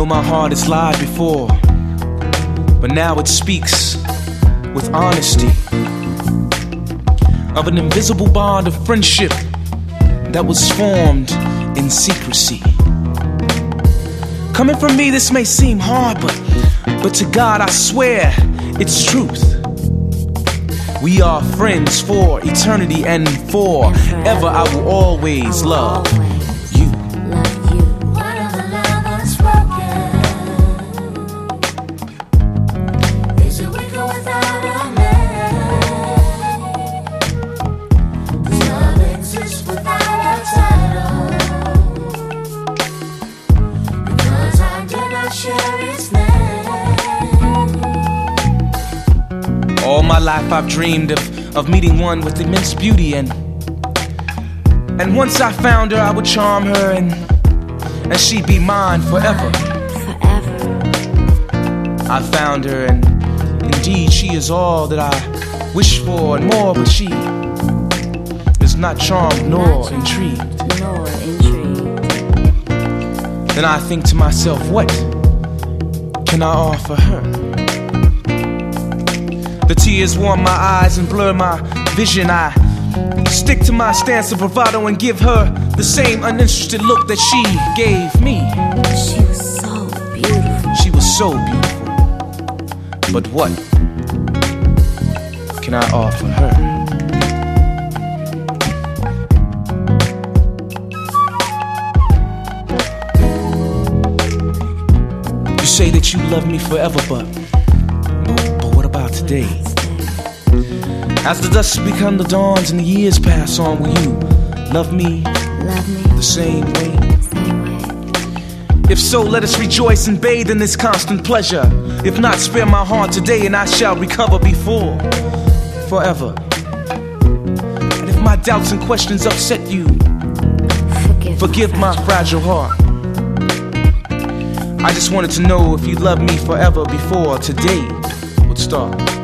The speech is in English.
my heart has lied before, but now it speaks with honesty of an invisible bond of friendship that was formed in secrecy. Coming from me, this may seem hard, but to God I swear it's truth. We are friends for eternity, and forever I will always love you. One of the lovers broken. Is it weaker without a man? Does love exist without a title? Because I did not share its name. All my life I've dreamed of meeting one with immense beauty, and once I found her I would charm her and she'd be mine forever. I found her, and indeed she is all that I wish for and more, but she is not charmed nor intrigued. Then I think to myself, what can I offer her? The tears warm my eyes and blur my vision. I stick to my stance of bravado and give her the same uninterested look that she gave me. She was so beautiful. She was so beautiful. But what can I offer her? You say that you love me forever, but what about today? As the dusk become the dawns and the years pass on, will you love me the same way? If so, let us rejoice and bathe in this constant pleasure. If not, spare my heart today and I shall recover before forever. And if my doubts and questions upset you, forgive my fragile heart. I just wanted to know if you loved me forever before today would start.